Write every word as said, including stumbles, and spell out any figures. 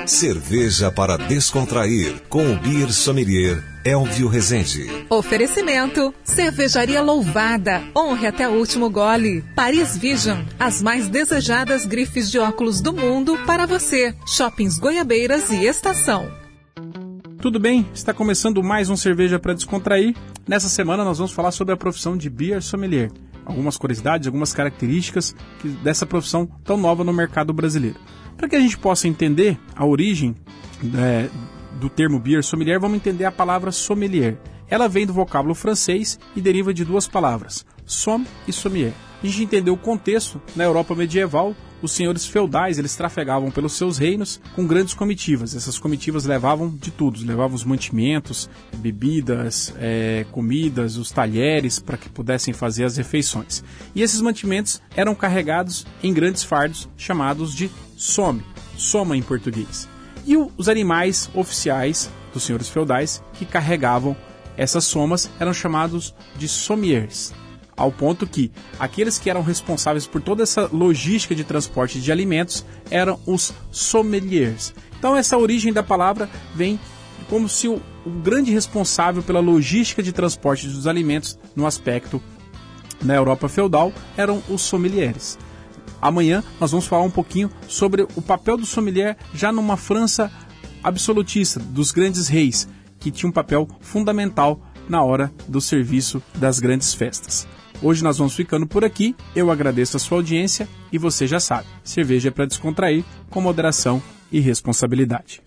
Cerveja para descontrair, com o Beer Sommelier Elvio Rezende. Oferecimento: Cervejaria Louvada. Honre até o último gole. Paris Vision, as mais desejadas grifes de óculos do mundo para você. Shoppings Goiabeiras e Estação. Tudo bem? Está começando mais um Cerveja para Descontrair. Nessa semana nós vamos falar sobre a profissão de Beer Sommelier. Algumas curiosidades, algumas características dessa profissão tão nova no mercado brasileiro. Para que a gente possa entender a origem é, do termo Beer Sommelier, vamos entender a palavra sommelier. Ela vem do vocábulo francês e deriva de duas palavras, somme e sommelier. A gente entendeu o contexto. Na Europa medieval, os senhores feudais eles trafegavam pelos seus reinos com grandes comitivas. Essas comitivas levavam de tudo, levavam os mantimentos, bebidas, é, comidas, os talheres para que pudessem fazer as refeições. E esses mantimentos eram carregados em grandes fardos chamados de somme, soma em português. E o, os animais oficiais dos senhores feudais que carregavam essas somas eram chamados de sommeliers. Ao ponto que aqueles que eram responsáveis por toda essa logística de transporte de alimentos eram os sommeliers. Então essa origem da palavra vem como se o, o grande responsável pela logística de transporte dos alimentos no aspecto na Europa feudal eram os sommeliers. Amanhã nós vamos falar um pouquinho sobre o papel do sommelier já numa França absolutista, dos grandes reis, que tinha um papel fundamental na hora do serviço das grandes festas. Hoje nós vamos ficando por aqui, eu agradeço a sua audiência e você já sabe, cerveja é para descontrair com moderação e responsabilidade.